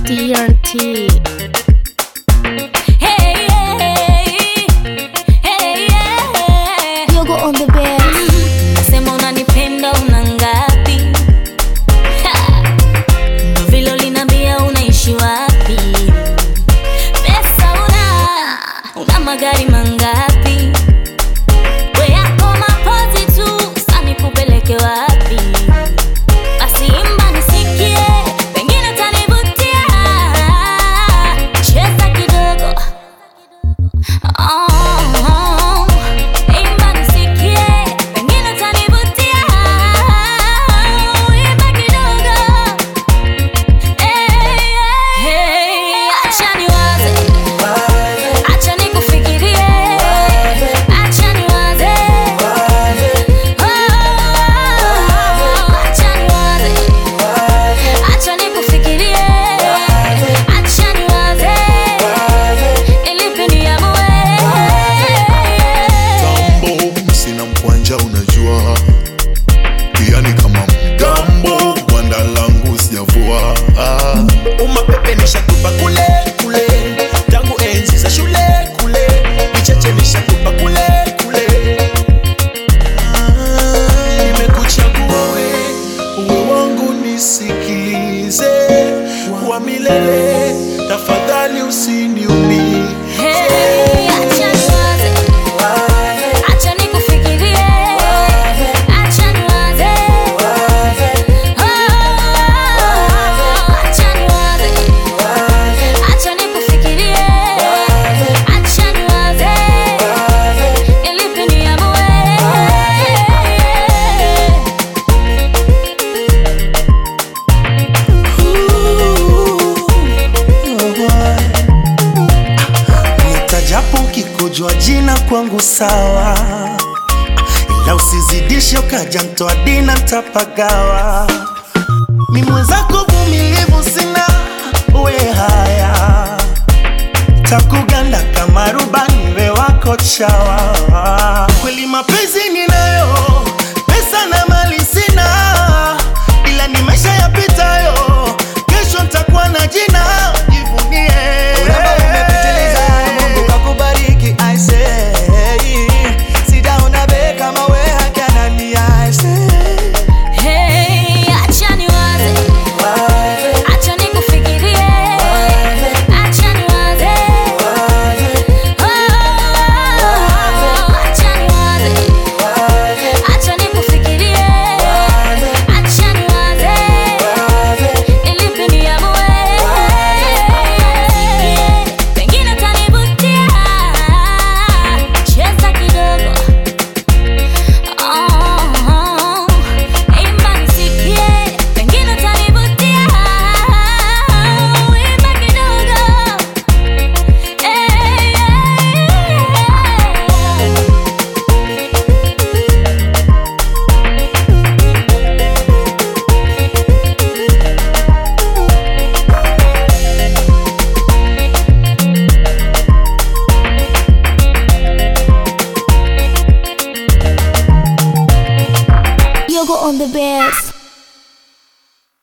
TNT. Hey, hey, hey, yeah. Yogo on the bass. Nasema unanipenda una ngapi? Ndo vile uliniambia unaishi wapi? Pesa una magari mangapi? We yako mapozi tu, sasa nikupeleke wapi? Basi imba nisikie, pengine utanivutia. Cheza kidogo. Imba nisikie, pengine utanivutia. Imba kidogo. Hey, acha niwaze, acha nikufikirie, acha niwaze, acha niwaze, acha nikufikirie, acha niwaze, ili niamue. Gambo, sina mkwanja unajua, pia ni kama mgambo, wanda langu sijavua. Umapepe nishakupa kule kule, tangu enzi za shule kule, micheche nishakupa kule kule. Nimekuchagua uwe wangu, nisikilize wa milele, tafadhali usiniumize. Hey, acha niwaze, acha nikufikirie, acha niwaze, acha niwaze, acha nikufikirie, acha niwaze, ili niamue. Nitajapo ukikujua jina kwangu sawa, ila usizidishe ukaja mtoa dina ntapagawa. Mi mwenzako vumilivu sina, we haya takuganda kama rubani, we wako chawa. Kweli mapenzi